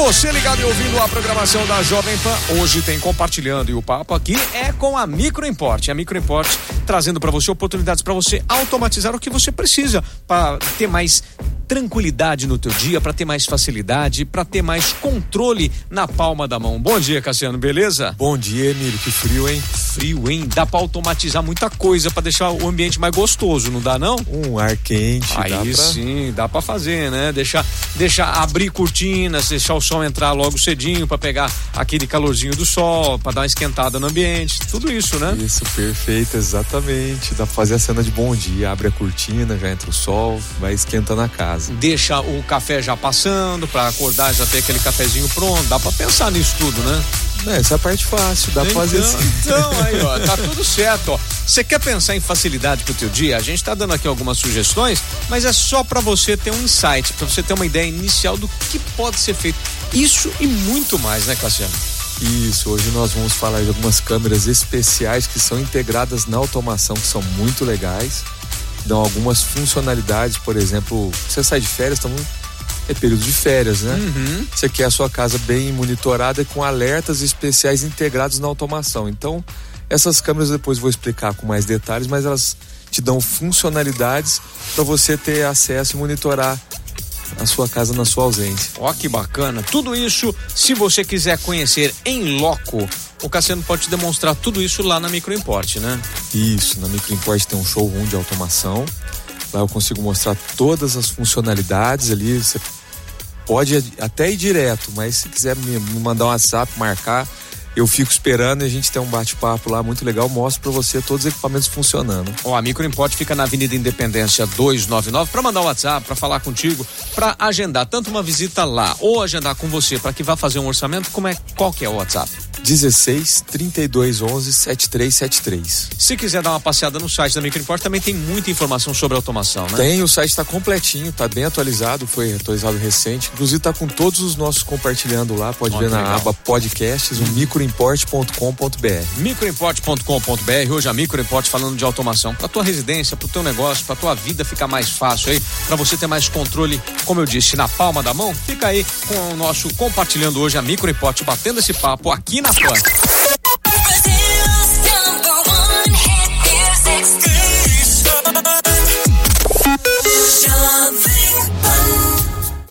Você ligado e ouvindo a programação da Jovem Pan, hoje tem Compartilhando, e o papo aqui é com a Microimport. A Microimport trazendo para você oportunidades para você automatizar o que você precisa para ter mais tranquilidade no teu dia, para ter mais facilidade, para ter mais controle na palma da mão. Bom dia, Cassiano, beleza? Bom dia, Emílio, que frio, hein? Frio, hein? Dá para automatizar muita coisa para deixar o ambiente mais gostoso, não dá não? Um ar quente. Aí sim, dá para fazer, né? Deixar abrir cortinas, deixar o sol entrar logo cedinho para pegar aquele calorzinho do sol, para dar uma esquentada no ambiente, tudo isso, né? Isso, perfeito, exatamente. Dá pra fazer a cena de bom dia, abre a cortina, já entra o sol, vai esquentando a casa. Deixa o café já passando, pra acordar já ter aquele cafezinho pronto, dá pra pensar nisso tudo, né? Essa é a parte fácil, dá pra fazer assim. Então, aí ó, tá tudo certo, ó. Você quer pensar em facilidade pro teu dia? A gente tá dando aqui algumas sugestões, mas é só pra você ter um insight, pra você ter uma ideia inicial do que pode ser feito. Isso e muito mais, né, Cassiano? Isso, hoje nós vamos falar de algumas câmeras especiais que são integradas na automação, que são muito legais. Dão algumas funcionalidades, por exemplo, você sai de férias, é período de férias, né? Uhum. Você quer a sua casa bem monitorada com alertas especiais integrados na automação. Então, essas câmeras depois vou explicar com mais detalhes, mas elas te dão funcionalidades para você ter acesso e monitorar a sua casa na sua ausência. Ó, que bacana. Tudo isso, se você quiser conhecer em loco, o Cassiano pode te demonstrar tudo isso lá na Microimport, né? Isso, na Microimport tem um showroom de automação. Lá eu consigo mostrar todas as funcionalidades ali. Você pode até ir direto, mas se quiser me mandar um WhatsApp, marcar, eu fico esperando e a gente tem um bate-papo lá muito legal, mostro pra você todos os equipamentos funcionando. Ó, a Microimport fica na Avenida Independência 299, pra mandar um WhatsApp, pra falar contigo, pra agendar tanto uma visita lá ou agendar com você pra que vá fazer um orçamento. Qual que é o WhatsApp? 16 32 11 7373. Se quiser dar uma passeada no site da Microimport, também tem muita informação sobre automação, né? Tem, o site tá completinho, tá bem atualizado, foi atualizado recente, inclusive tá com todos os nossos compartilhando lá, pode ver na aba podcasts, o microimport.com.br. Microimport.com.br, hoje a Microimport falando de automação pra tua residência, pro teu negócio, pra tua vida ficar mais fácil aí, pra você ter mais controle, como eu disse, na palma da mão. Fica aí com o nosso compartilhando hoje a Microimport, batendo esse papo aqui na Pan.